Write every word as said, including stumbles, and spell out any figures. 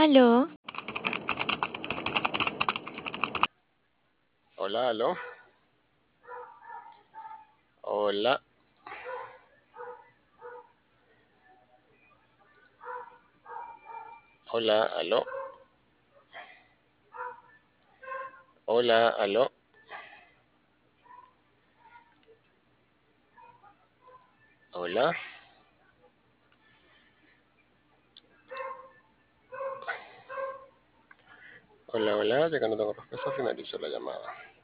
Aló, Hola, aló. Hola, hola, aló. Hola, aló. Hola, hola, hola. Ya que no tengo respuesta, finalizo la llamada.